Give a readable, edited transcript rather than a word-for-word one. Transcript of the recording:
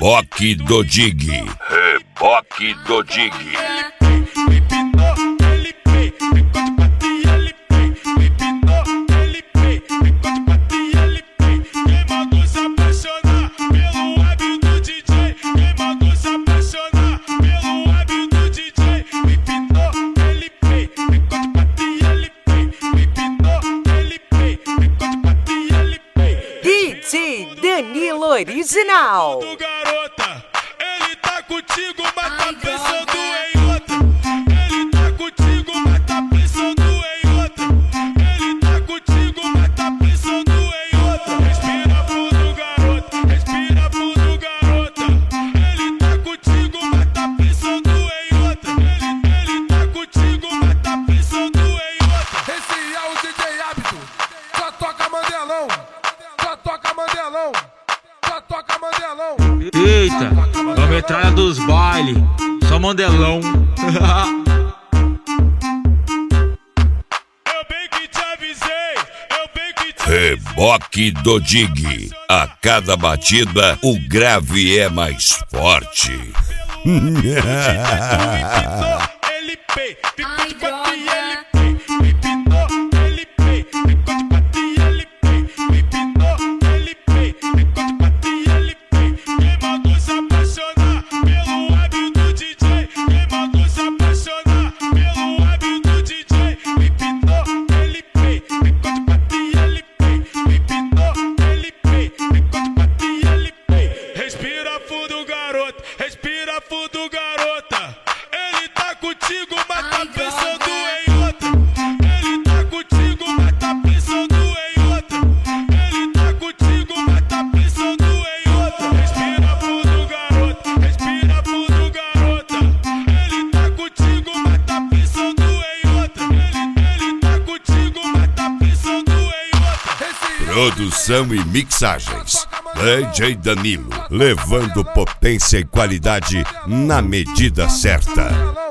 Reboque do Dig. Reboque do Dig. DJ Danilo Original. Garota, ele tá contigo, mas tá pensando em outra. Ele tá contigo, mas tá pensando em outra. Ele tá contigo, mas tá pensando em outra. Respira fundo, garota, respira fundo, garota. Ele tá contigo, mas tá pensando em outra. Ele tá contigo, mas tá pensando em outra. Esse é o DJ Hábito, só toca Mandelão. Só toca Mandelão, só toca Mandelão. Eita, é a metralha dos bailes, só Mandelão. Eu bem que te avisei, eu bem que te Reboque do Dig. A cada batida, o grave é mais forte. ele pei, ficou de quatro e ele pei. Me pintou, ele pei, ficou de quatro e ele pei. Me pintou, ele pei, ficou de quatro e ele pei. Quem mandou se apaixonar pelo hábito do DJ? Quem mandou se apaixonar pelo hábito do DJ? Me pintou, ele pei, ficou de quatro e ele pei. Me pintou, ele pei, ficou de quatro e ele pei. Respira fundo, garoto, respira fundo, garota. Ele tá contigo, mas tá pensando em outra. Ele tá contigo, mas tá pensando em outra. Ele tá contigo, mas tá pensando em outra. Respira fundo, garota, respira fundo, garota. Ele tá contigo, mas tá pensando em outra. Ele tá contigo, mas tá pensando em outra. Produção e mixagens. DJ Danilo, levando potência e qualidade na medida certa.